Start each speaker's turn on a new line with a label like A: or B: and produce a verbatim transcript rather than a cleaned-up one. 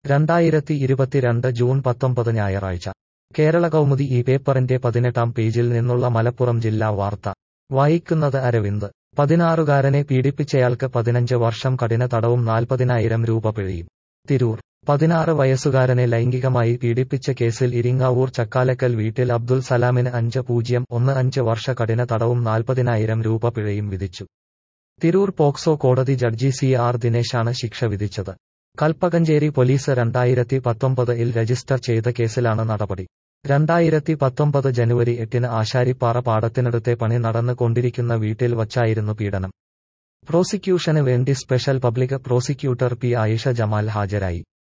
A: രണ്ടായിരത്തി ഇരുപത്തിരണ്ട് ജൂൺ പത്തൊമ്പത് ഞായറാഴ്ച കേരള കൗമുദി ഈ പേപ്പറിന്റെ പതിനെട്ടാം പേജിൽ നിന്നുള്ള മലപ്പുറം ജില്ലാ വാർത്ത വായിക്കുന്നത് അരവിന്ദ്. പതിനാറുകാരനെ പീഡിപ്പിച്ചയാൾക്ക് പതിനഞ്ച് വർഷം കഠിന തടവും നാൽപ്പതിനായിരം രൂപ പിഴയും. തിരൂർ. പതിനാറ് വയസ്സുകാരനെ ലൈംഗികമായി പീഡിപ്പിച്ച കേസിൽ ഇരിങ്ങാവൂർ ചക്കാലക്കൽ വീട്ടിൽ അബ്ദുൽ സലാമിന് അഞ്ച് പൂജ്യം ഒന്ന് അഞ്ച് വർഷ കഠിന തടവും നാൽപ്പതിനായിരം രൂപ പിഴയും വിധിച്ചു. തിരൂർ പോക്സോ കോടതി ജഡ്ജി സി ആർ ദിനേശാണ് ശിക്ഷ വിധിച്ചത്. കൽപ്പകഞ്ചേരി പോലീസ് രണ്ടായിരത്തി പത്തൊമ്പത് ഇൽ രജിസ്റ്റർ ചെയ്ത കേസിലാണ് നടപടി. രണ്ടായിരത്തി പത്തൊമ്പത് ജനുവരി എട്ടിന് ആശാരിപ്പാറ പാടത്തിനടുത്തെ പണി നടന്നു കൊണ്ടിരിക്കുന്ന വീട്ടിൽ വച്ചായിരുന്നു പീഡനം. പ്രോസിക്യൂഷന് വേണ്ടി special public prosecutor P Ayisha Jamal ഹാജരായി.